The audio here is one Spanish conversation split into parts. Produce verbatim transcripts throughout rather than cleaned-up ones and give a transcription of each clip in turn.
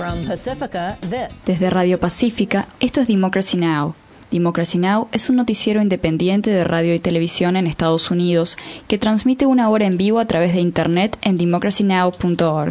Desde Radio Pacífica, esto es Democracy Now! Democracy Now! Es un noticiero independiente de radio y televisión en Estados Unidos que transmite una hora en vivo a través de Internet en democracy now punto org.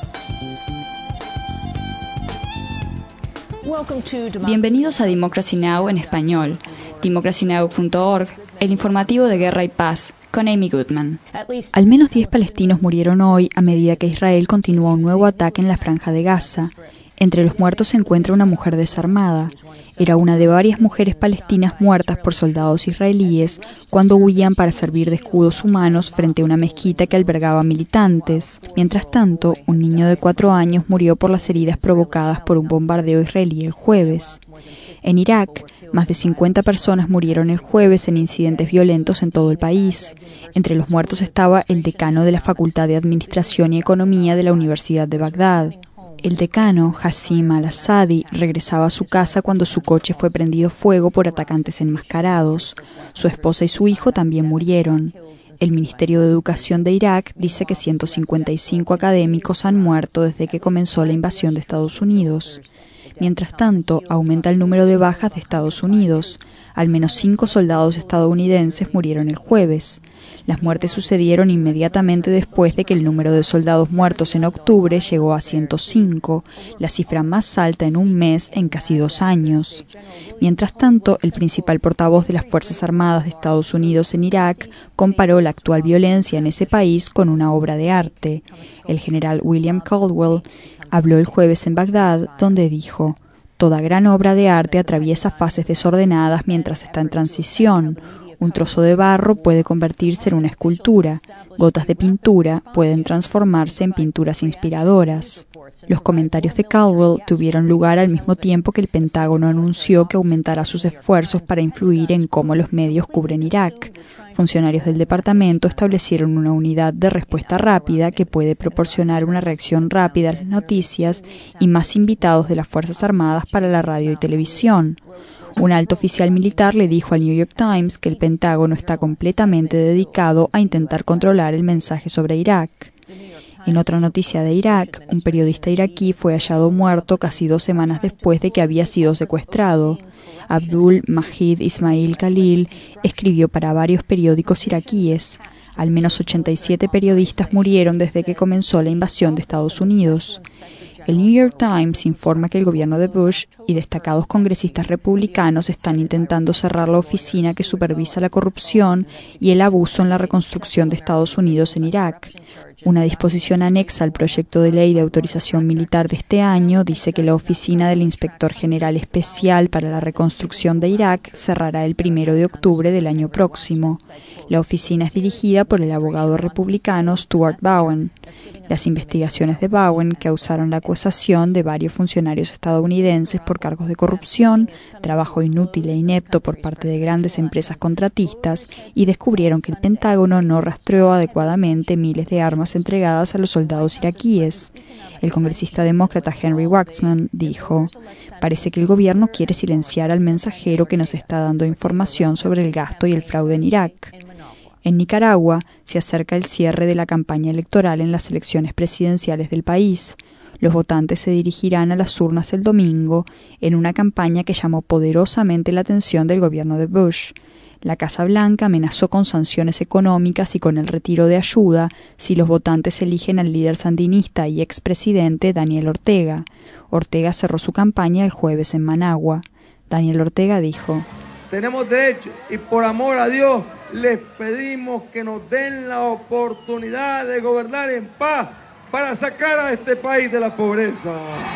Bienvenidos a Democracy Now! En español, democracy now punto org, el informativo de Guerra y Paz, con Amy Goodman. Al menos diez palestinos murieron hoy a medida que Israel continúa un nuevo ataque en la Franja de Gaza. Entre los muertos se encuentra una mujer desarmada. Era una de varias mujeres palestinas muertas por soldados israelíes cuando huían para servir de escudos humanos frente a una mezquita que albergaba militantes. Mientras tanto, un niño de cuatro años murió por las heridas provocadas por un bombardeo israelí el jueves. En Irak, más de cincuenta personas murieron el jueves en incidentes violentos en todo el país. Entre los muertos estaba el decano de la Facultad de Administración y Economía de la Universidad de Bagdad. El decano, Hassim al-Assadi, regresaba a su casa cuando su coche fue prendido fuego por atacantes enmascarados. Su esposa y su hijo también murieron. El Ministerio de Educación de Irak dice que ciento cincuenta y cinco académicos han muerto desde que comenzó la invasión de Estados Unidos. Mientras tanto, aumenta el número de bajas de Estados Unidos. Al menos cinco soldados estadounidenses murieron el jueves. Las muertes sucedieron inmediatamente después de que el número de soldados muertos en octubre llegó a ciento cinco, la cifra más alta en un mes en casi dos años. Mientras tanto, el principal portavoz de las Fuerzas Armadas de Estados Unidos en Irak comparó la actual violencia en ese país con una obra de arte. El general William Caldwell habló el jueves en Bagdad, donde dijo: «Toda gran obra de arte atraviesa fases desordenadas mientras está en transición. Un trozo de barro puede convertirse en una escultura. Gotas de pintura pueden transformarse en pinturas inspiradoras». Los comentarios de Caldwell tuvieron lugar al mismo tiempo que el Pentágono anunció que aumentará sus esfuerzos para influir en cómo los medios cubren Irak. Funcionarios del departamento establecieron una unidad de respuesta rápida que puede proporcionar una reacción rápida a las noticias y más invitados de las Fuerzas Armadas para la radio y televisión. Un alto oficial militar le dijo al New York Times que el Pentágono está completamente dedicado a intentar controlar el mensaje sobre Irak. En otra noticia de Irak, un periodista iraquí fue hallado muerto casi dos semanas después de que había sido secuestrado. Abdul Majid Ismail Khalil escribió para varios periódicos iraquíes. Al menos ochenta y siete periodistas murieron desde que comenzó la invasión de Estados Unidos. El New York Times informa que el gobierno de Bush y destacados congresistas republicanos están intentando cerrar la oficina que supervisa la corrupción y el abuso en la reconstrucción de Estados Unidos en Irak. Una disposición anexa al proyecto de ley de autorización militar de este año dice que la oficina del Inspector General Especial para la Reconstrucción de Irak cerrará el primero de octubre del año próximo. La oficina es dirigida por el abogado republicano Stuart Bowen. Las investigaciones de Bowen causaron la acusación de varios funcionarios estadounidenses por cargos de corrupción, trabajo inútil e inepto por parte de grandes empresas contratistas y descubrieron que el Pentágono no rastreó adecuadamente miles de armas entregadas a los soldados iraquíes. El congresista demócrata Henry Waxman dijo: «Parece que el gobierno quiere silenciar al mensajero que nos está dando información sobre el gasto y el fraude en Irak». En Nicaragua se acerca el cierre de la campaña electoral en las elecciones presidenciales del país. Los votantes se dirigirán a las urnas el domingo en una campaña que llamó poderosamente la atención del gobierno de Bush. La Casa Blanca amenazó con sanciones económicas y con el retiro de ayuda si los votantes eligen al líder sandinista y expresidente Daniel Ortega. Ortega cerró su campaña el jueves en Managua. Daniel Ortega dijo: «Tenemos derecho y por amor a Dios les pedimos que nos den la oportunidad de gobernar en paz para sacar a este país de la pobreza».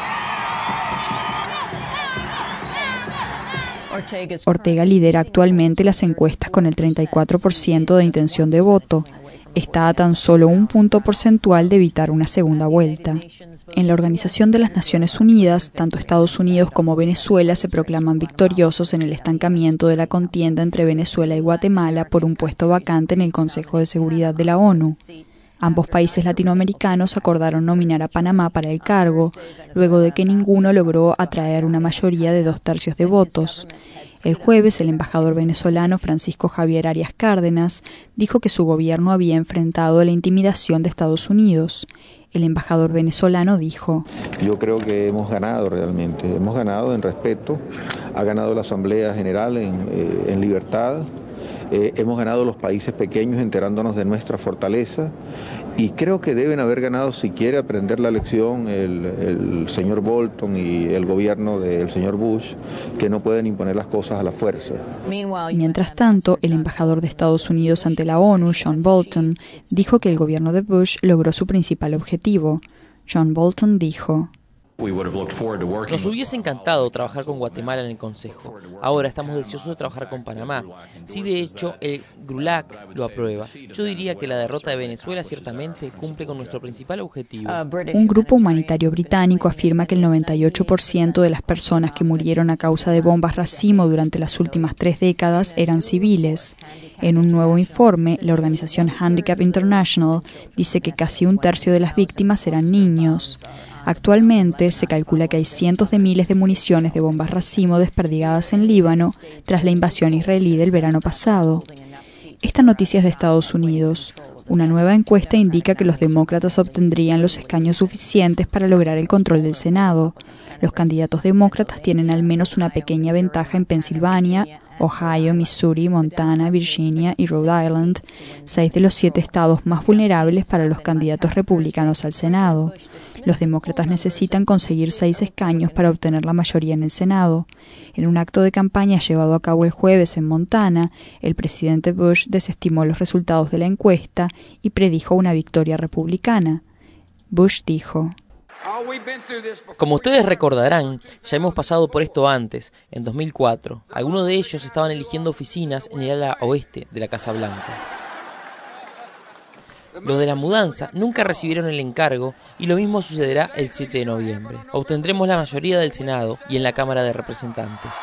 Ortega lidera actualmente las encuestas con el treinta y cuatro por ciento de intención de voto. Está a tan solo un punto porcentual de evitar una segunda vuelta. En la Organización de las Naciones Unidas, tanto Estados Unidos como Venezuela se proclaman victoriosos en el estancamiento de la contienda entre Venezuela y Guatemala por un puesto vacante en el Consejo de Seguridad de la ONU. Ambos países latinoamericanos acordaron nominar a Panamá para el cargo, luego de que ninguno logró atraer una mayoría de dos tercios de votos. El jueves, el embajador venezolano Francisco Javier Arias Cárdenas dijo que su gobierno había enfrentado la intimidación de Estados Unidos. El embajador venezolano dijo: Yo creo que hemos ganado realmente, hemos ganado en respeto, ha ganado la Asamblea General en, eh, en libertad, eh, hemos ganado los países pequeños enterándonos de nuestra fortaleza y creo que deben haber ganado, si quiere aprender la lección, el, el señor Bolton y el gobierno del señor Bush, que no pueden imponer las cosas a la fuerza. Mientras tanto, el embajador de Estados Unidos ante la ONU, John Bolton, dijo que el gobierno de Bush logró su principal objetivo. John Bolton dijo: Nos hubiese encantado trabajar con Guatemala en el Consejo. Ahora estamos deseosos de trabajar con Panamá. Si de hecho el GRULAC lo aprueba, yo diría que la derrota de Venezuela ciertamente cumple con nuestro principal objetivo. Un grupo humanitario británico afirma que el noventa y ocho por ciento de las personas que murieron a causa de bombas racimo durante las últimas tres décadas eran civiles. En un nuevo informe, la organización Handicap International dice que casi un tercio de las víctimas eran niños. Actualmente se calcula que hay cientos de miles de municiones de bombas racimo desperdigadas en Líbano tras la invasión israelí del verano pasado. Esta noticia es de Estados Unidos. Una nueva encuesta indica que los demócratas obtendrían los escaños suficientes para lograr el control del Senado. Los candidatos demócratas tienen al menos una pequeña ventaja en Pensilvania, Ohio, Missouri, Montana, Virginia y Rhode Island, seis de los siete estados más vulnerables para los candidatos republicanos al Senado. Los demócratas necesitan conseguir seis escaños para obtener la mayoría en el Senado. En un acto de campaña llevado a cabo el jueves en Montana, el presidente Bush desestimó los resultados de la encuesta y predijo una victoria republicana. Bush dijo: Como ustedes recordarán, ya hemos pasado por esto antes, en dos mil cuatro. Algunos de ellos estaban eligiendo oficinas en el ala oeste de la Casa Blanca. Los de la mudanza nunca recibieron el encargo y lo mismo sucederá el siete de noviembre. Obtendremos la mayoría del Senado y en la Cámara de Representantes.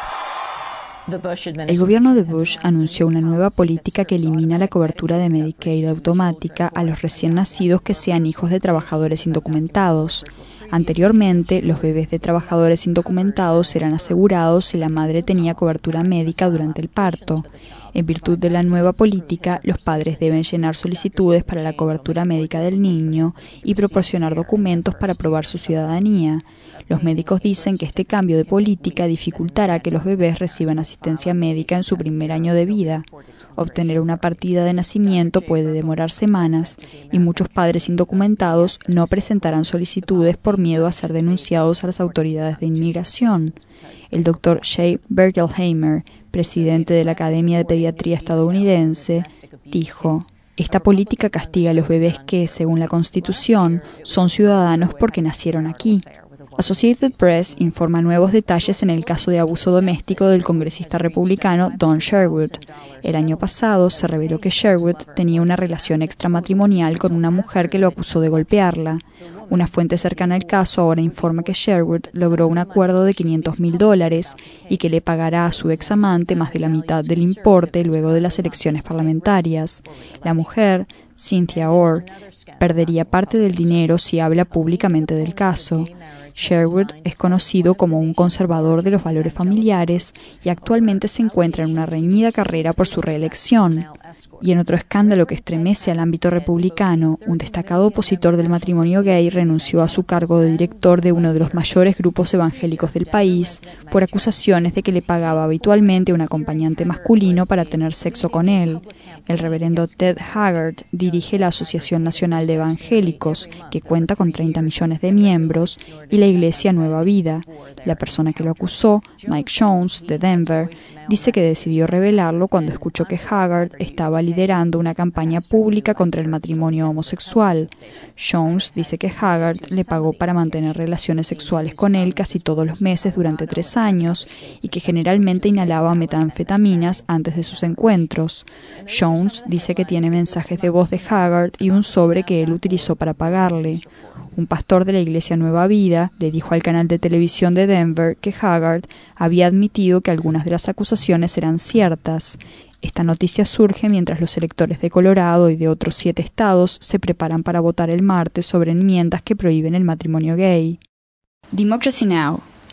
El gobierno de Bush anunció una nueva política que elimina la cobertura de Medicaid automática a los recién nacidos que sean hijos de trabajadores indocumentados. Anteriormente, los bebés de trabajadores indocumentados eran asegurados si la madre tenía cobertura médica durante el parto. En virtud de la nueva política, los padres deben llenar solicitudes para la cobertura médica del niño y proporcionar documentos para probar su ciudadanía. Los médicos dicen que este cambio de política dificultará que los bebés reciban asistencia médica en su primer año de vida. Obtener una partida de nacimiento puede demorar semanas y muchos padres indocumentados no presentarán solicitudes por miedo a ser denunciados a las autoridades de inmigración. El doctor Shea Bergelheimer, presidente de la Academia de Pediatría estadounidense, dijo: Esta política castiga a los bebés que, según la Constitución, son ciudadanos porque nacieron aquí. Associated Press informa nuevos detalles en el caso de abuso doméstico del congresista republicano Don Sherwood. El año pasado se reveló que Sherwood tenía una relación extramatrimonial con una mujer que lo acusó de golpearla. Una fuente cercana al caso ahora informa que Sherwood logró un acuerdo de quinientos mil dólares y que le pagará a su examante más de la mitad del importe luego de las elecciones parlamentarias. La mujer, Cynthia Orr, perdería parte del dinero si habla públicamente del caso. Sherwood es conocido como un conservador de los valores familiares y actualmente se encuentra en una reñida carrera por su reelección. Y en otro escándalo que estremece al ámbito republicano, un destacado opositor del matrimonio gay renunció a su cargo de director de uno de los mayores grupos evangélicos del país por acusaciones de que le pagaba habitualmente a un acompañante masculino para tener sexo con él. El reverendo Ted Haggard dirige la Asociación Nacional de Evangélicos, que cuenta con treinta millones de miembros, y la Iglesia Nueva Vida. La persona que lo acusó, Mike Jones, de Denver, dice que decidió revelarlo cuando escuchó que Haggard estaba liderando una campaña pública contra el matrimonio homosexual. Jones dice que Haggard le pagó para mantener relaciones sexuales con él casi todos los meses durante tres años y que generalmente inhalaba metanfetaminas antes de sus encuentros. Jones dice que tiene mensajes de voz de Haggard y un sobre que él utilizó para pagarle. Un pastor de la Iglesia Nueva Vida le dijo al canal de televisión de Denver que Haggard había admitido que algunas de las acusaciones eran ciertas. Esta noticia surge mientras los electores de Colorado y de otros siete estados se preparan para votar el martes sobre enmiendas que prohíben el matrimonio gay. Democracy Now!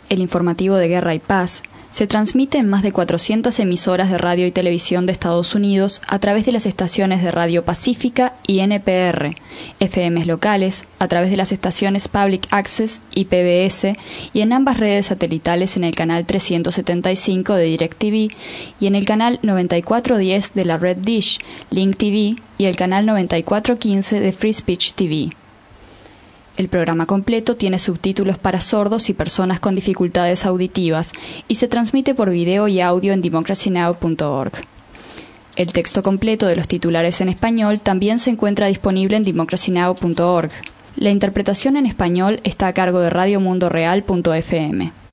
el informativo de Guerra y Paz, se transmite en más de cuatrocientas emisoras de radio y televisión de Estados Unidos a través de las estaciones de Radio Pacífica y N P R, F Ms locales, a través de las estaciones Public Access y P B S, y en ambas redes satelitales en el canal trescientos setenta y cinco de DirecTV y en el canal noventa y cuatro diez de la red Dish, Link T V y el canal noventa y cuatro quince de Free Speech T V. El programa completo tiene subtítulos para sordos y personas con dificultades auditivas y se transmite por video y audio en democracy now punto org. El texto completo de los titulares en español también se encuentra disponible en democracy now punto org. La interpretación en español está a cargo de radio mundo real punto f m.